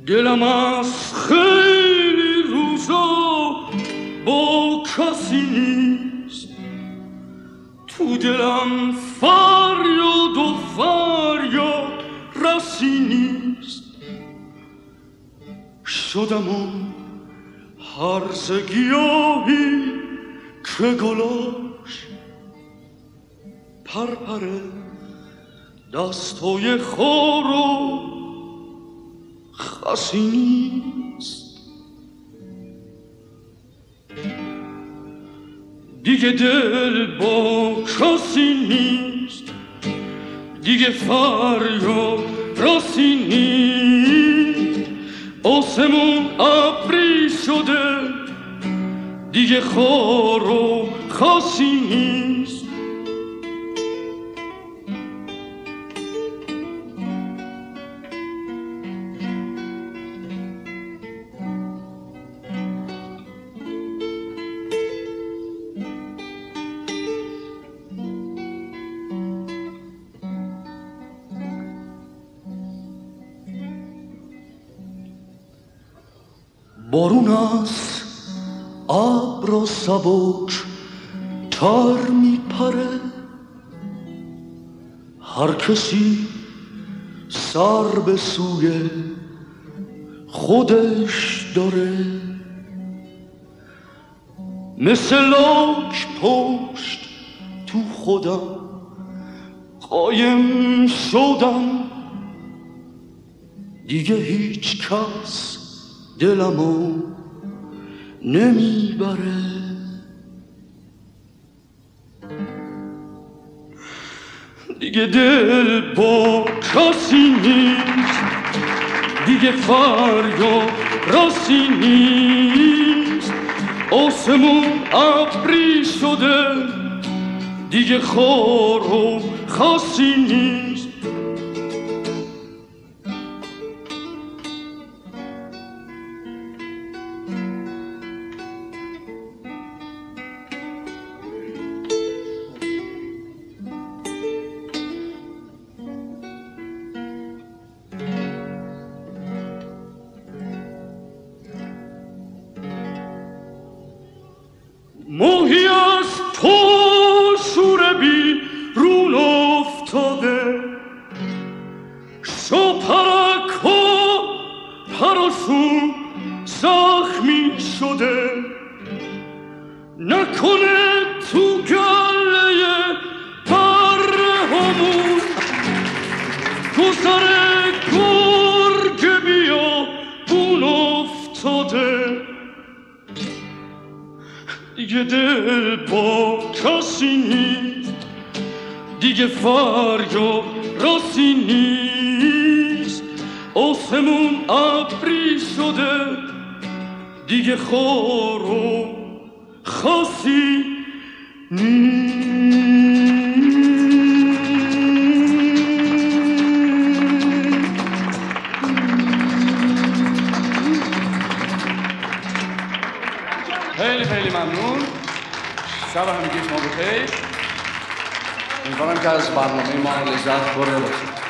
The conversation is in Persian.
دلم از خیلی روزا با کسی نیست، تو دلم فریاد و فریاد رسی نیست. شدم اون هرزه گیاهی که گلاش پرپره دستای خار و خسی نیست. دیگه دل با کسی نیست، دیگه فریاد راسی نیست. آسمون ابری شده، دیگه خار و خسی نیست. بارون از ابر سبک تر میپره، هر کسی سر به سوی خودش داره. مثل لاک پشت تو خودم قایم شدم، دیگه هیچ کس دلمو نمیبره. دیگه دل با کسی نیست، دیگه فریاد راسی نیست. آسمون ابری شده، دیگه خار و خسی نیست. ماهی از پا شوره بیرون افتاده، شاپرک ها پراشون زخمی شده. نکنه تو گله بره همون گذر گرگ بیا بون افتاده. دیگه دل با کسی نیست، دیگه فریاد راسی نیست. آسمون ابری شده، دیگه خار و خسی نیست. خیلی خیلی ممنون. شب همگی شما بخیر. امیدوارم که از برنامه ما لذت برده باشید.